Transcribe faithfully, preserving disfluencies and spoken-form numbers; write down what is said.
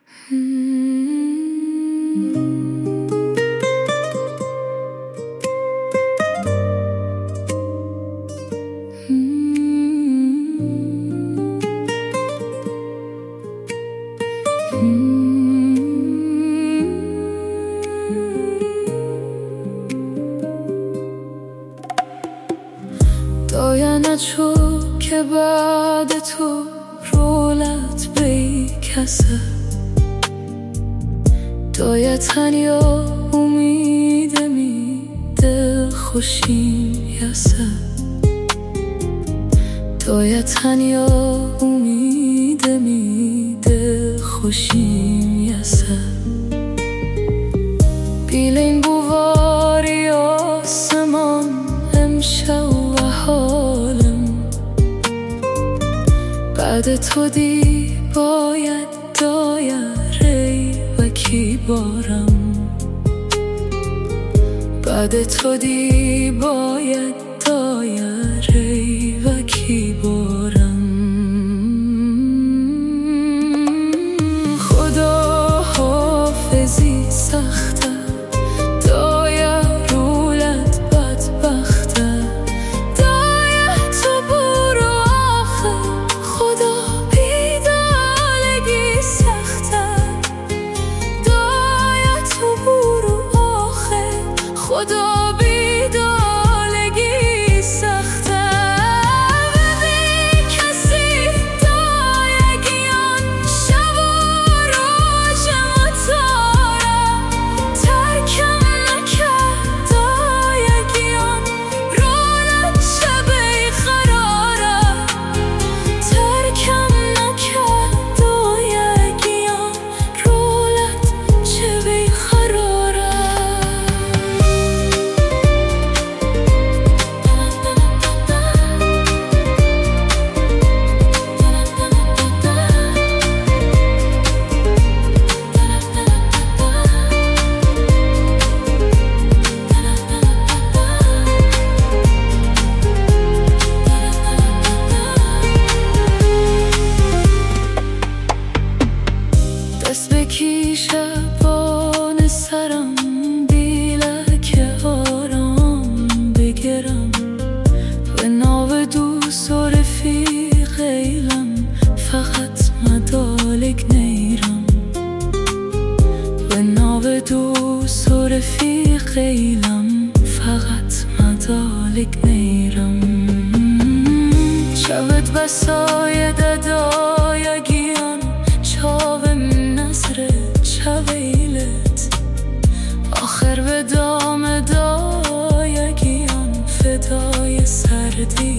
داینچو که بعد تو رولت بی کسه دایه تنیا امیده می دل خوشیم یسه دایه تنیا امیده می دل خوشیم یسه بیلین بواری آسمان امشب و حالم بعد تو دی باید دایره و کی بارم بعد تو دی باید دایره و کی بارم خدا حافظی سخته دایه رولت بدبخته دایه تو برو آخه خدا بیدالگی سخته دایه تو برو آخه خدا بیدالگی سخته ببین کسی دایگیان شب و روز مطاره ترکم نکرد دایگیان رولت شب قراره ترکم نکرد دایگیان رولت شب قراره دست بکی شبان سرم بیلک آرام بگرم به ناو دوست و رفیق ایلم فقط مدالک نیرم به ناو دوست و رفیق ایلم فقط مدالک نیرم شبت بسای دایگیان چاوم نظر چویلت آخر به دام دایگیان فدای سردی